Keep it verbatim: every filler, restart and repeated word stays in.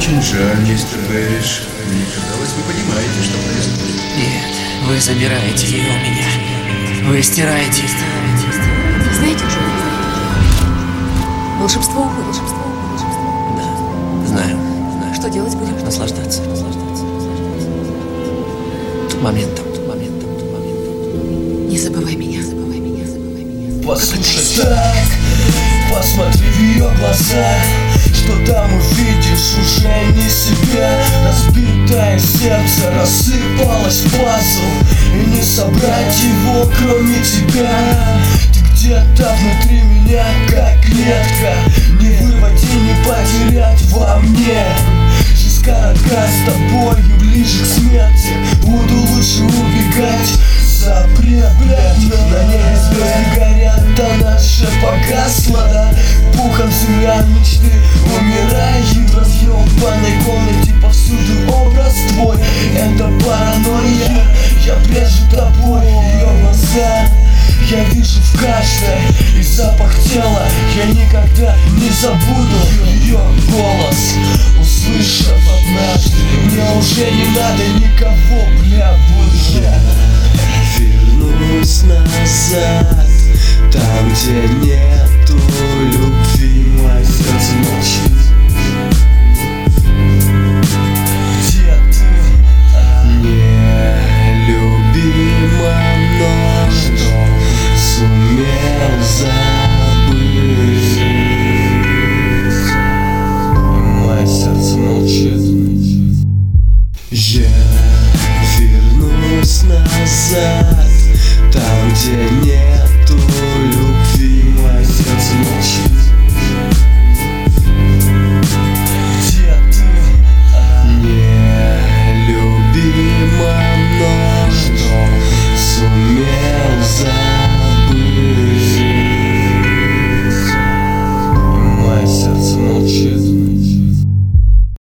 очень жаль, мистер Бэриш. Мне казалось, вы понимаете, что происходит. Нет, вы забираете ее у меня. Вы стираете. Знаете уже? Волшебство уходит. Волшебство уходит. Волшебство. Да, знаю, знаю. Что делать будем? Наслаждаться, наслаждаться. Моментом, моментом, моментом. Не забывай меня, забывай меня, забывай меня. Послушай так, посмотри в ее глаза. Что там увидишь, уже не себя. Разбитое сердце, рассыпалось пазл, и не собрать его, кроме тебя. Ты где-то внутри меня, как клетка. Не вырвать и не потерять во мне. Жизнь коротка, с тобою ближе к смерти. Буду лучше убегать. Запрет, блядь, на ней звезды горят, а наша погасла, да. Пухом земля мечты, умираю в разъебанной комнате. Повсюду образ твой, это паранойя. Я брежу тобой, ее глаза я вижу в каждой, и запах тела я никогда не забуду. Ее голос, услышав однажды, мне уже не надо никого, бля, больше. Вернусь назад, там, где нету любви. Мое сердце молчит. Где ты? Нелюбима, но что сумел забыть. Мое сердце молчит. Я вернусь назад, там, где нет